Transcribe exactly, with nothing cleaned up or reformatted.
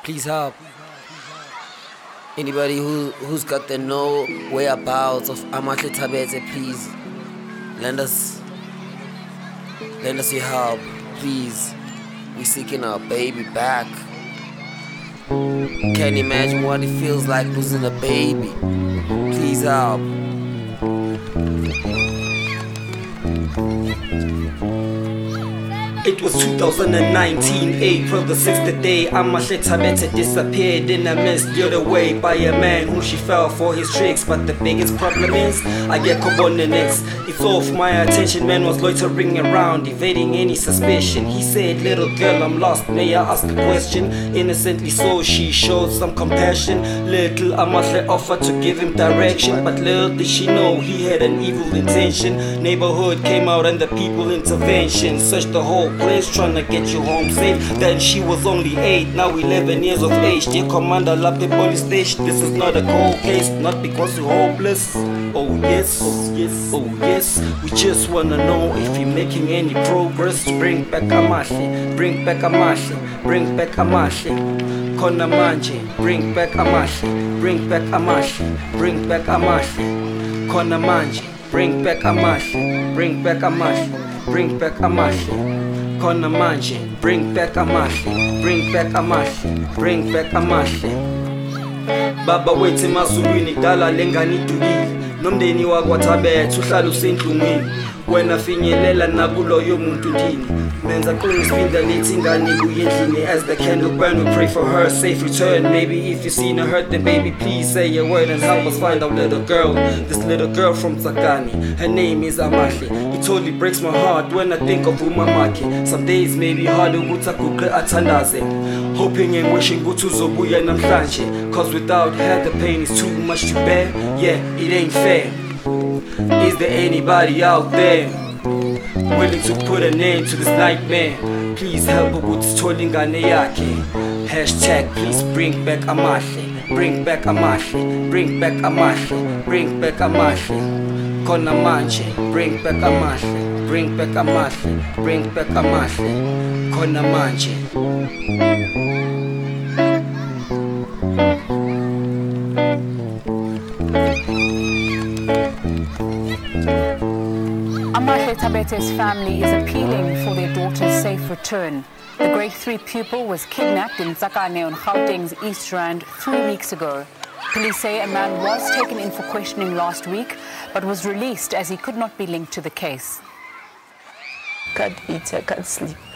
please help. Anybody who, who's got the no whereabouts of Amahle Thabethe, please lend us, lend us your help, please. We're seeking our baby back. Can't imagine what it feels like losing a baby. Please help. It was two thousand nineteen, April the sixth, the day Amahle Thabethe disappeared in a mist, lured away by a man who she fell for his tricks. But the biggest problem is, I get Kobone next. It's off my attention, man was loitering around, evading any suspicion. He said, little girl, I'm lost, may I ask a question? Innocently so, she showed some compassion. Little Amahle offered to give him direction, but little did she know he had an evil intention. Neighborhood came out and the people intervention searched the whole place trying to get you home safe. Then she was only eight, now eleven years of age. Dear Commander, love the police station. This is not a cold case, not because you're hopeless. Oh yes, oh yes, oh yes. We just wanna know if you're making any progress. Bring back Amahle, bring back Amahle, bring back Amahle. Khona manje, bring back Amahle, bring back Amahle, bring back Amahle. Khona manje, bring back Amahle, bring back Amahle, bring back Amahle. Khona manje, bring back Amahle, bring back Amahle, bring back Amahle. Baba wethi emazulwini dala lengane idukile, nomndeni wakwaThabethe uhlala usenhlungwini. Wena finyelela nakuloyo muntu ndini, menza qinisphinda lithi ingane kuyendlini. As the candle burn, we pray for her safe return. Maybe if you seen her hurt, then baby please say a word and help us find our little girl. This little girl from Tsakani, her name is Amahle. It totally breaks my heart when I think of umamakhe. Some days may be hard ukuthi aguqe athandaze, hoping and wishing ukuthi uzobuya namhlanje. Cause without her the pain is too much to bear. Yeah, it ain't fair. Is there anybody out there willing to put a name to this nightmare? Please help ukuthi sithole ingane yakhe. Hashtag please bring back Amahle, bring back Amahle, bring back Amahle, bring back Amahle. Khona manje, bring back Amahle, bring back Amahle, bring back Amahle. Khona manje. Amahle Thabethe's family is appealing for their daughter's safe return. The grade three pupil was kidnapped in Tsakane on Gauteng's East Rand three weeks ago. Police say a man was taken in for questioning last week, but was released as he could not be linked to the case. Can't eat, I can't sleep.